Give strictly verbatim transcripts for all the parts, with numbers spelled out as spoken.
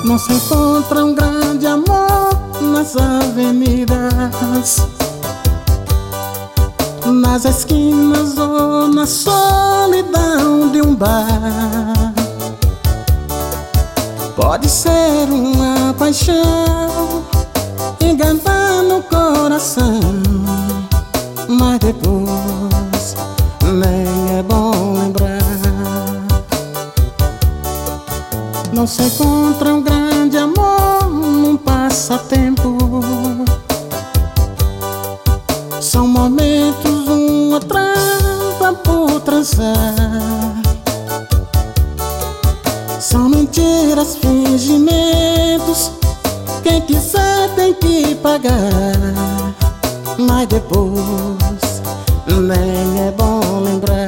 Não se encontra um grande amor nas avenidas, nas esquinas ou na solidão de um bar. Pode ser uma paixão enganando o coração, mas depois nem é bom lembrar. Não se encontra um grande amor num passatempo, são momentos uma trampa por transar. São mentiras, fingimentos, quem quiser tem que pagar, mas depois nem é bom lembrar.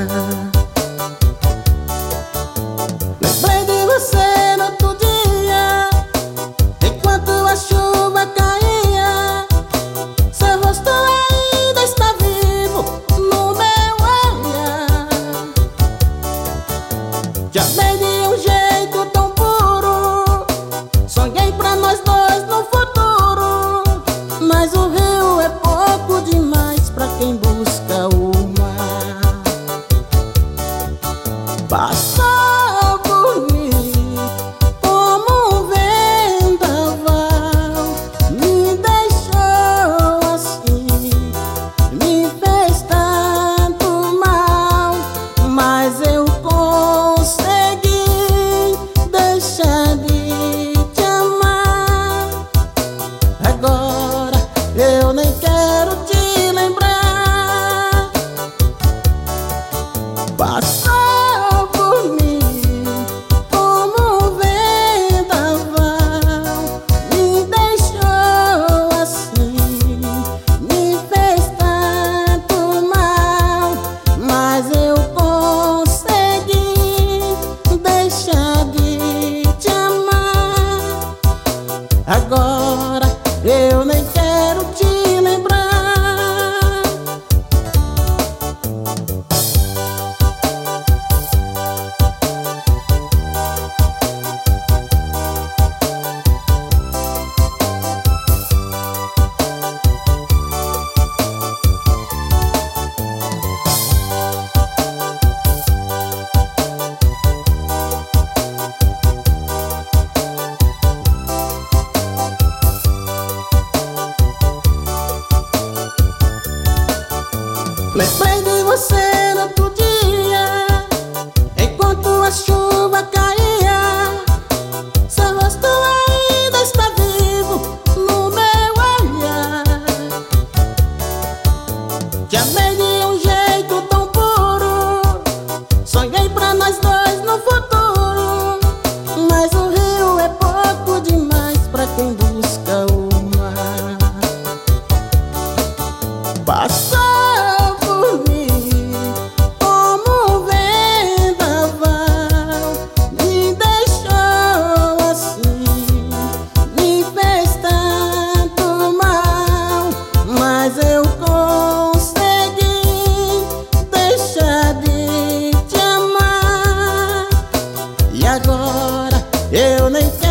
Lembrei de você no outro dia, enquanto a chuva caía. Seu rosto ainda está vivo no meu olhar. Já amei de um jeito tão puro, sonhei pra nós dois no futuro, mas o rio é pouco demais pra quem busca o mar. Passou por mim como um vendaval, me deixou assim, me fez tanto mal, mas eu consegui deixar de te amar. Agora eu nem quero te lembrar. Passou por mim como um vendaval, me deixou assim, me fez tanto mal, mas eu consegui deixar de te amar. Agora eu nem quero te lembrar. Lembrei de você no outro dia, enquanto a chuva caía. Seu rosto ainda está vivo no meu olhar. Te amei de um jeito tão puro, sonhei pra nós dois no futuro, mas o rio é pouco demais pra quem busca o mar. Passou por mim como um vendaval, me deixou assim, me fez tanto mal, mas eu consegui deixar de te amar. E agora eu nem quero